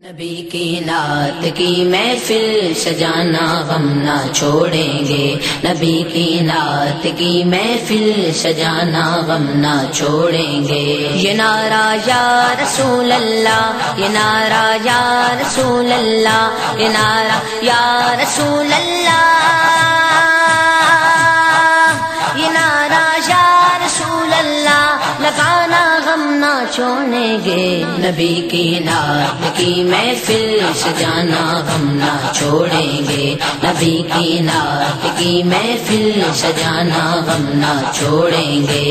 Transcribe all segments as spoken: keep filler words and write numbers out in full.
نبی کی نعت کی محفل سجانا غم نہ چھوڑیں گے، نبی کی نعت کی محفل سجانا غم نہ چھوڑیں گے۔ یہ نعرہ یا رسول اللہ، یہ نعرہ یا رسول اللہ، یہ نعرہ یا رسول اللہ، یہ نعرہ یا رسول اللہ، لگانا غم نہ چھوڑیں گے، نبی کی نعت کی محفل سجانا غم نہ چھوڑیں گے، نبی کی نعت کی محفل سجانا غم نہ چھوڑیں گے۔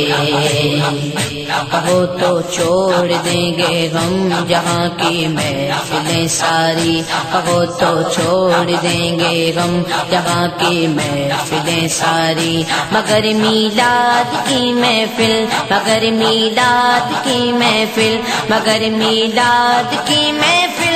کہو تو چھوڑ دیں گے غم جہاں کی محفلیں ساری، کہو تو چھوڑ دیں گے غم جہاں کی محفلیں ساری، مگر میلاد کی محفل، مگر میلاد کی محفل، مگر میلاد کی محفل،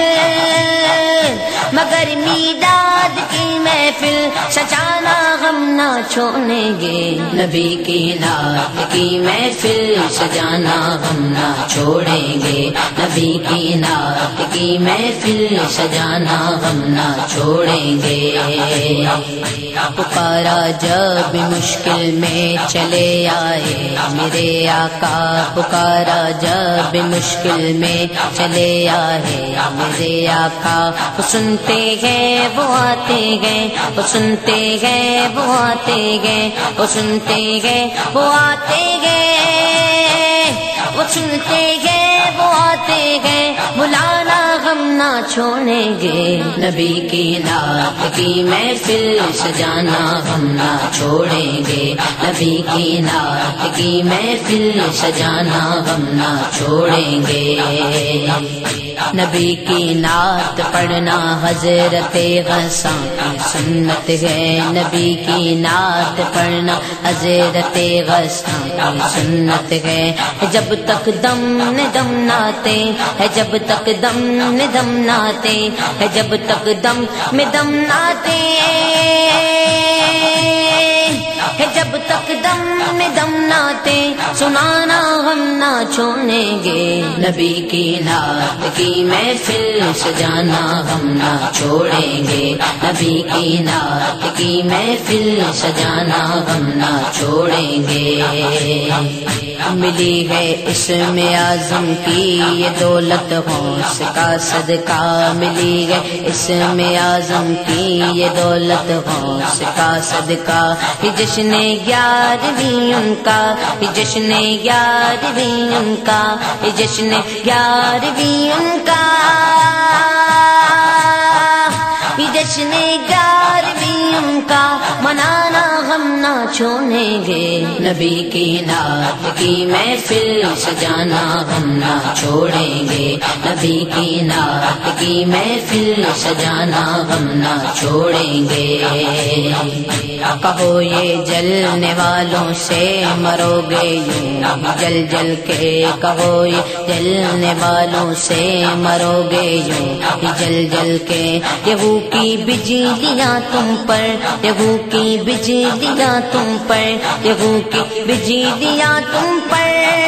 مگر میلاد کی محفل سجانا غم نہ چھوڑیں گے، نبی کی نعت کی محفل سجانا غم نہ چھوڑیں گے، نبی کی نعت کی محفل سجانا غم نہ چھوڑیں گے۔ پکارا جب مشکل میں چلے آئے میرے آقا، پکارا جب مشکل میں چلے آئے میرے آقا، وہ سنتے ہیں وہ آتے ہیں، وہ سنتے ہیں وہ آتے ہیں، وہ سنتے ہیں وہ آتے ہیں، وہ سنتے ہیں وہ آتے ہیں، بلانا غم نہ چھوڑیں گے، نبی کی نعت کی محفل سجانا غم نہ چھوڑیں گے، نبی کی نعت کی محفل سجانا غم نہ چھوڑیں گے۔ نبی کی نعت پڑھنا حضرت غساں کی سنت ہے، نبی کی نعت پڑھنا حضرت غساں کی سنت ہے، جب تک دم نے دم ناتے ہے، جب تک دم نے دم ناتے ہے، جب تک دم میں دم ناتے ہے، جب تک دم میں دم ناتے سنانا غم نہ چھوڑیں گے، نبی کی نعت کی محفل سجانا غم نہ چھوڑیں گے، نبی کی نعت کی محفل سجانا غم نہ چھوڑیں گے۔ ملی ہے اس میں اعظم کی یہ دولت غوث کا صدقہ، ملی ہے اس میں اعظم کی یہ دولت غوث کا صدقہ، یہ جشن گیارہویں ان کا، یہ جشن گیارہویں ان کا، یہ جشن گیارہویں ان کا، یہ جشن گیارہویں ان کا، منانا غم نہ چھوڑیں گے، نبی کی نعت کی محفل سجانا غم نہ چھوڑیں گے، نبی کی نعت کی محفل سجانا غم نہ چھوڑیں گے۔ کہو یہ جلنے والوں سے مرو گے یوں جل جل کے، کہو یہ جلنے والوں سے مرو گے یوں جل جل کے، یہو کی بجلیاں تم پر، یہو کی بجلیاں تم پر، یہو کی بجلیاں تم پر،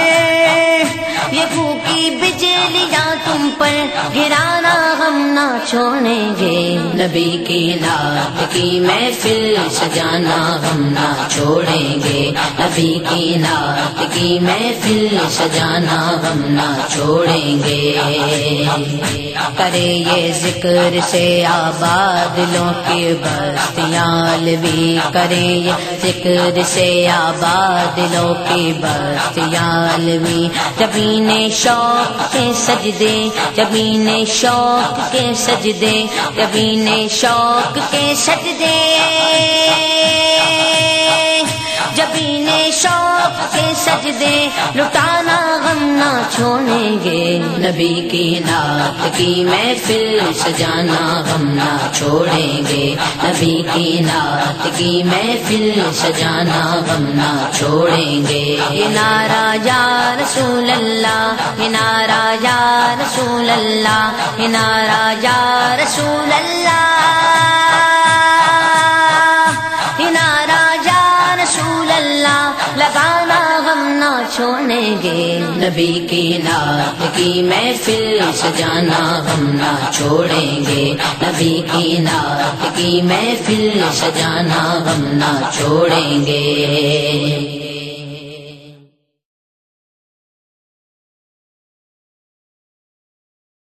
یہو کی بجلیاں تم پر، گرانا غم نہ چھوڑیں گے، نبی کی نعت کی محفل سجانا غم نہ چھوڑیں گے، نبی کی نعت کی محفل سجانا غم نہ چھوڑیں گے۔ کرے یہ ذکر سے آباد لوں کی بستیاں علوی، کرے یہ ذکر سے آباد لوں کی بستیاں علوی، جبین شوق کے سجدے، جبین شوق کے سجدے، جبین شوق کے سجدے، جبین شوق کے سجدے، لٹانا غم نہ چھوڑیں گے، نبی کی نعت کی محفل سجانا غم نہ چھوڑیں گے، نبی کی نعت کی محفل سجانا غم نہ چھوڑیں گے۔ یہ نعرہ یا رسول اللہ، یہ نعرہ یا رسول اللہ، یہ نعرہ یا رسول اللہ، یہ نعرہ یا رسول اللہ، لگانا غم نہ چھوڑیں گے، نبی کی نعت کی محفل سجانا ہم نہ چھوڑیں گے، نبی کی نعت کی محفل سجانا ہم نہ چھوڑیں گے۔